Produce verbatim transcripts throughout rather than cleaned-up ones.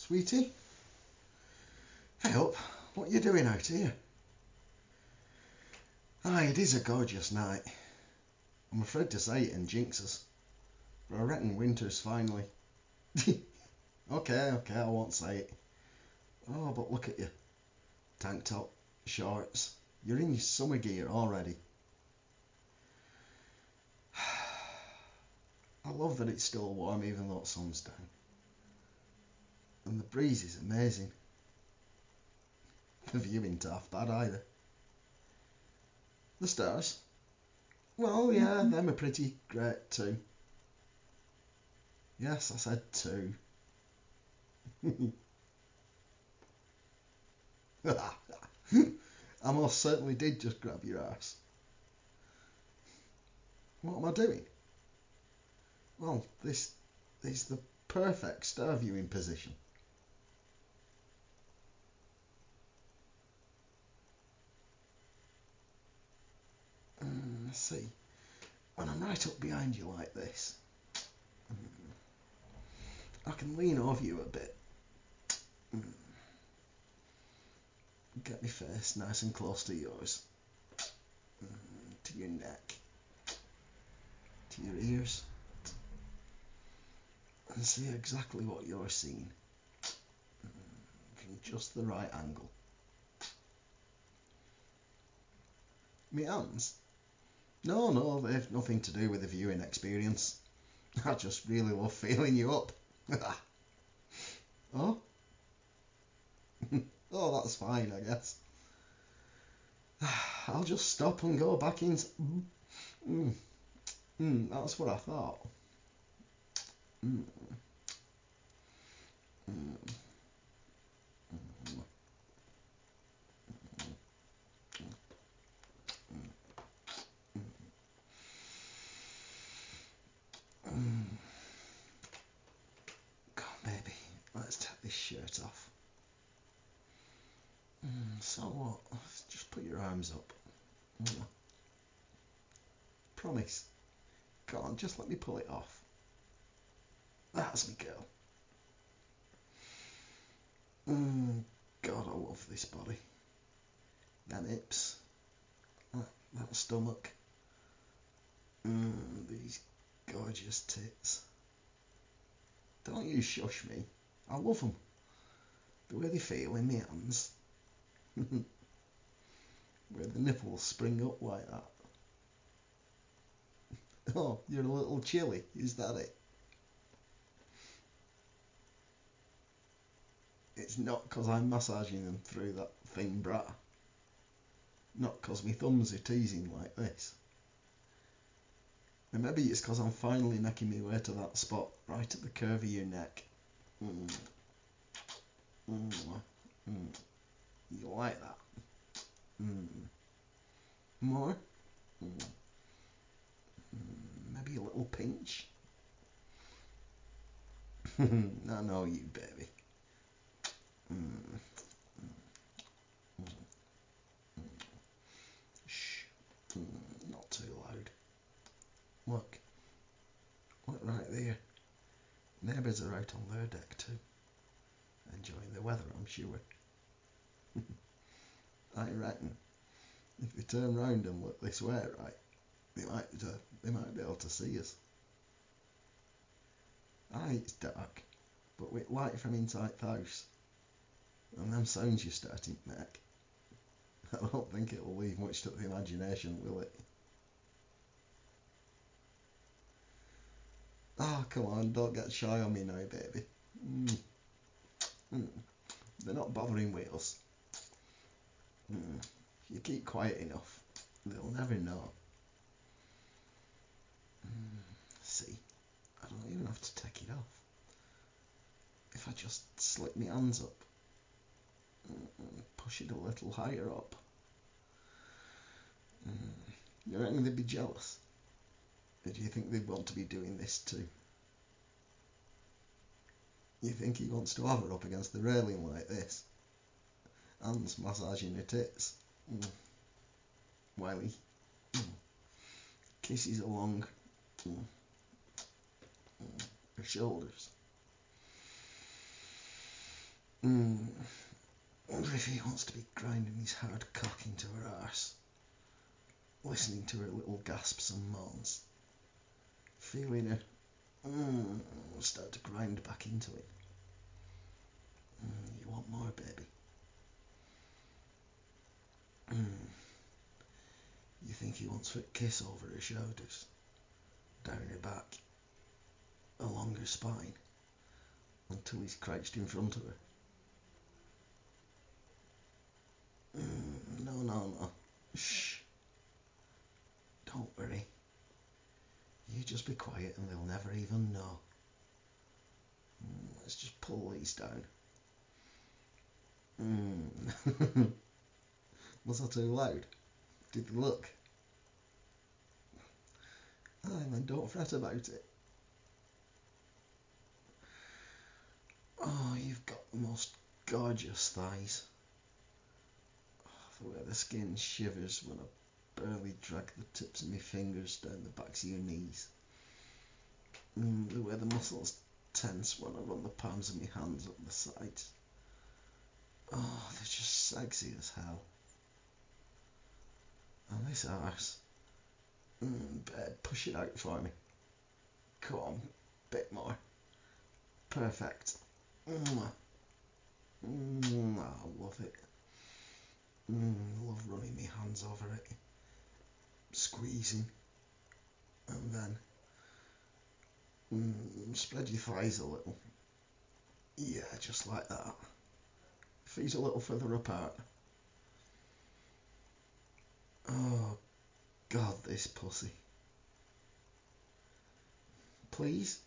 Sweetie? Hey up, what are you doing out here? Aye, it is a gorgeous night. I'm afraid to say it and jinx us, but I reckon winter's finally... okay, okay, I won't say it. Oh, but look at you. Tank top, shorts. You're in your summer gear already. I love that it's still warm even though the sun's down. And the breeze is amazing. The view ain't half bad either. The stars? Well, yeah, them are pretty great too. Yes, I said two. I most certainly did just grab your ass. What am I doing? Well, this is the perfect star viewing position. Mm, let's see. When I'm right up behind you like this, I can lean over you a bit. Mm. Get my face nice and close to yours. Mm, to your neck. To your ears. And see exactly what you're seeing. Mm, from just the right angle. My hands? No, no, they've nothing to do with the viewing experience. I just really love feeling you up. Oh? Oh, that's fine, I guess. I'll just stop and go back in. Mm. Mm, that's what I thought. Mm. Mm. Mm. Mm. Come on, baby, let's take this shirt off. Mm, so what? Just put your arms up. Mm. Promise. Come on, just let me pull it off. That's me girl. Mm, God, I love this body. Them hips. That, that stomach. Mm, these gorgeous tits. Don't you shush me. I love them. The way they feel in my hands. Where the nipples spring up like that. Oh, you're a little chilly, is that it? It's not because I'm massaging them through that thin bra. Not because my thumbs are teasing like this. And maybe it's because I'm finally making my way to that spot right at the curve of your neck. Mm. Mm. Mm. You like that? Mm. More? Mm. Mm. Maybe a little pinch? I know you, baby. Mm. Mm. Mm. Shh. Mm. Not too loud. Look. Look right there. Neighbours are out on their deck too. Enjoying the weather, I'm sure. I reckon if they turn round and look this way, right, they might uh, they might be able to see us. Aye, it's dark, but with light from inside the house and them sounds you're starting to make, I don't think it will leave much to the imagination, will it? Oh, come on, don't get shy on me now, baby. Mm. Mm. They're not bothering with us. Mm. If you keep quiet enough, they'll never know. Mm. See, I don't even have to take it off. If I just slip my hands up and push it a little higher up. Mm. You reckon they'd be jealous? Or do you think they'd want to be doing this too? You think he wants to have her up against the railing like this? Hands massaging her tits. Mm. While he mm, kisses along mm, mm, her shoulders. Mm. Wonder if he wants to be grinding his hard cock into her arse, listening to her little gasps and moans, feeling her mm, start to grind back into it. Mm, you want more, baby? Mm. You think he wants a kiss over her shoulders, down her back, along her spine, until he's crouched in front of her? Mm, no, no, no. Shh. Don't worry. You just be quiet and they'll never even know. Mm, let's just pull these down. Mm. Was that too loud? Did they look? Aye, then don't fret about it. Oh, you've got the most gorgeous thighs. Oh, the way the skin shivers when I barely drag the tips of my fingers down the backs of your knees. Mm, the way the muscles tense when I run the palms of my hands up the sides. Oh, they're just sexy as hell. And this arse. Mm, babe, push it out for me. Come on, bit more. Perfect. Mwah. Mm, I love it. Mm, I love running my hands over it, squeezing, and then mm, spread your thighs a little. Yeah, just like that. Feet a little further apart. Oh, God, this pussy. Please?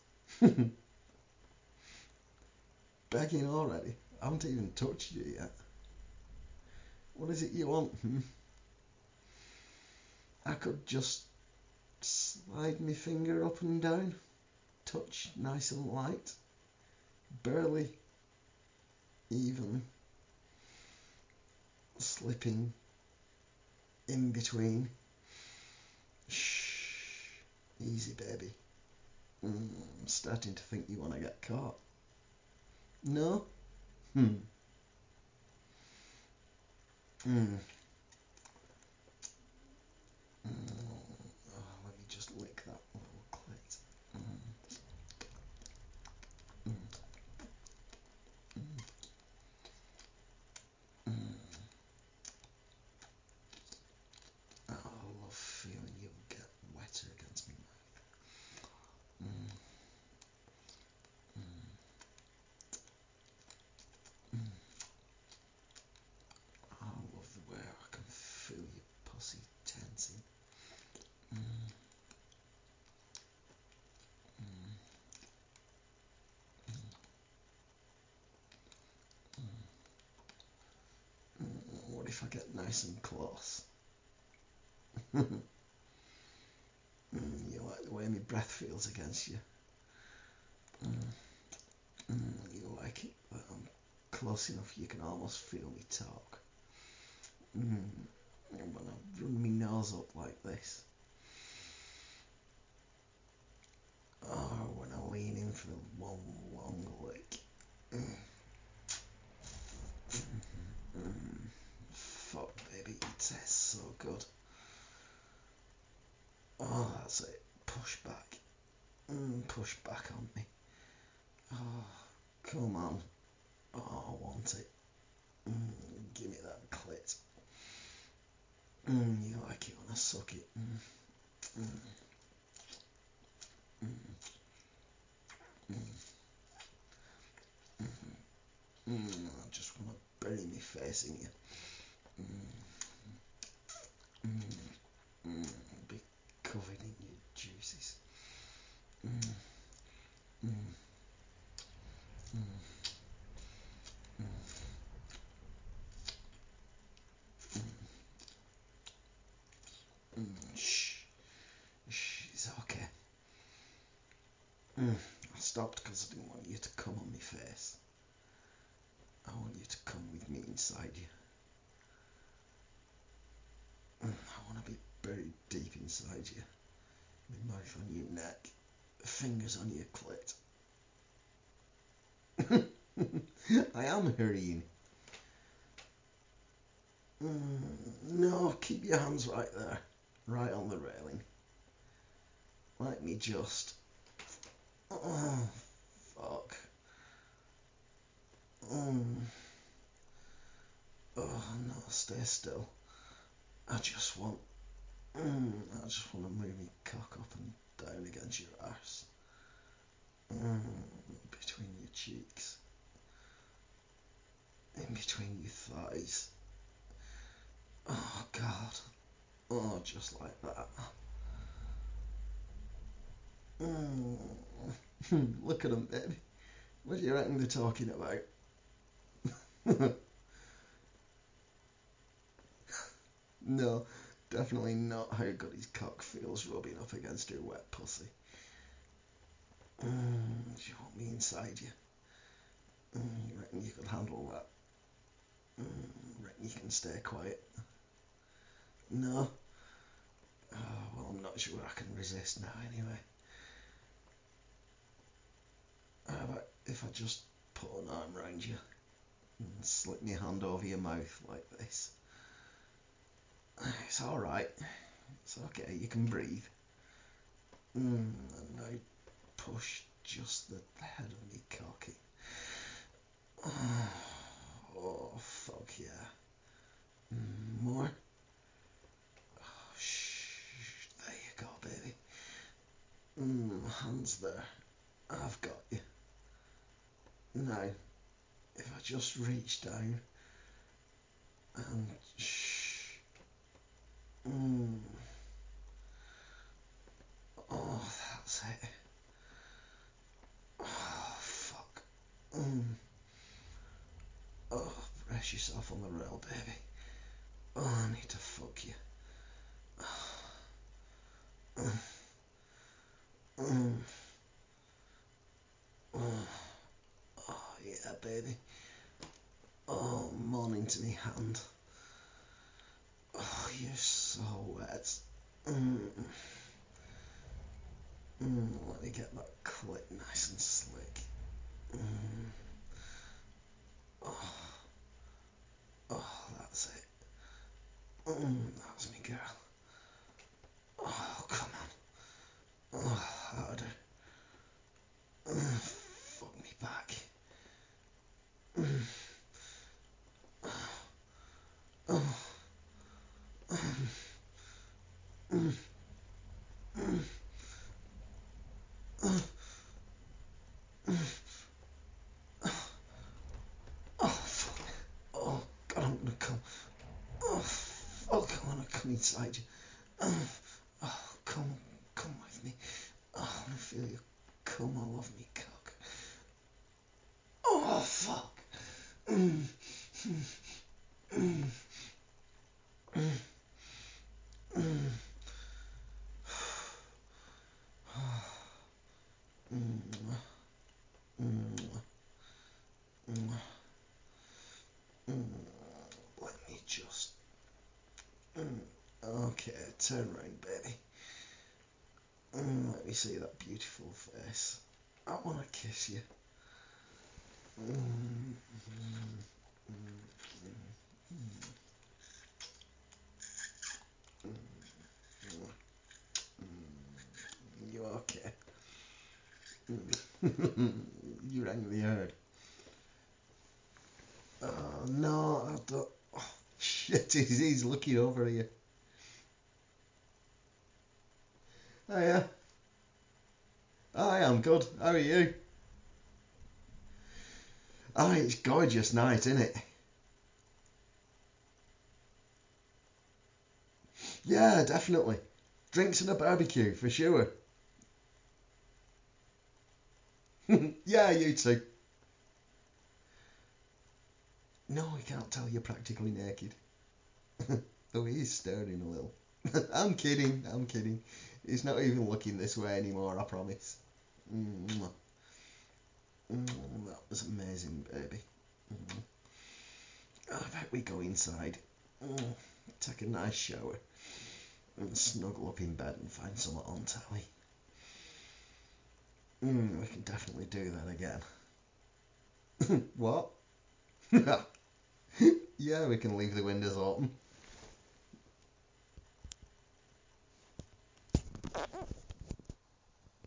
Begging already? I haven't even touched you yet. What is it you want? Hmm? I could just slide my finger up and down, touch nice and light, barely even slipping in between. Shh, easy, baby. Mm, I'm starting to think you want to get caught. No? Hmm. Hmm. Mm. Oh, let me just lick that little clit. Mm. Mm. Mm. Oh, I love feeling you get wetter against me mouth. Mm. Mm. Mm. I love the way I can feel your pussy tensing. Mm. Mm. Mm. What if I get nice and close? Mm. You like the way my breath feels against you? Mm. Mm. You like it that I'm close enough you can almost feel me talk? Mm. When I run my nose up like this. Oh, when I lean in for one long lick. Mm. Mm. Fuck, baby, it tastes so good. Oh, that's it. Push back. Mm, push back on me. Oh, come on. Oh, I want it. Mm, give me that clit. Mm, you like it when I suck it. Mm. Mm. Mm. Mm. Mm. I just want to bury my face in you. Mm. Mm. Mm. Be covered in your juices. Mm. Mm. Mm. Mm. Mm. Shh. Shh. It's okay. Mm. I stopped because I didn't want you to come on my face. I want you to come with me inside you. Mm. I want to be buried deep inside you. My mouth on your neck. Fingers on your clit. I am hurrying. Mm, no, keep your hands right there. Right on the railing. Let me just... Oh, fuck. Mm. Oh, no, stay still. I just want... Mm, I just want to move my cock up and down against your arse. Mm, between your cheeks. In between your thighs. Oh, God. Oh, just like that. Mm. Look at them, baby. What do you reckon they're talking about? No, definitely not how good his cock feels rubbing up against her wet pussy. Mm, do you want me inside you? Mm, you reckon you could handle that? Mm, reckon you can stay quiet? No? Oh, well, I'm not sure I can resist now anyway. How about if I just put an arm round you and slip my hand over your mouth like this? It's alright. It's okay, you can breathe. Mm, and now push just the head of me cocky. Oh, oh fuck yeah. Mm, more? Oh, shh, there you go, baby. Mm, hands there. I've got you. Now, if I just reach down and shh. Mm. Oh, that's it. Oh, fuck. Mm. Oh, brace yourself on the rail, baby. Oh, I need to fuck you. Mm. Mm. Oh, oh, yeah, baby. Oh, morning to me hand. Oh, you're so wet. Mm. Mm. Let me get that clit nice and slick. Mm. Oh, oh, that's it. Mm. That's me, girl. Oh, come on. Oh, harder. Mm. Fuck me back. Mm. Oh. Mm. Mm. Mm. Oh, fuck. Oh, God, I'm gonna come. Oh, fuck, I wanna come inside you. Oh, oh, come, come with me. Oh, I wanna feel you come all over me cock. Oh, fuck. Mm. Mm. Mm. Mm. Mm. Mm. Mm. Mm. Let me just... Mm. Okay, turn round, baby. Mm. Let me see that beautiful face. I want to kiss you. Mm. Mm. Mm. Mm. Mm. You okay? Mm. You rang the herd. Oh, no, I don't... Oh, shit, he's, he's looking over at you. Oh, yeah. I am good. How are you? Oh, it's gorgeous night, isn't it? Yeah, definitely. Drinks and a barbecue, for sure. Yeah, you too. No, I can't tell you're practically naked. Though he is staring a little. I'm kidding, I'm kidding. He's not even looking this way anymore, I promise. Mm. Mm, that was amazing, baby. Mm. I bet we go inside, mm, take a nice shower, and snuggle up in bed and find something on telly. Mm, we can definitely do that again. What? Yeah, we can leave the windows open.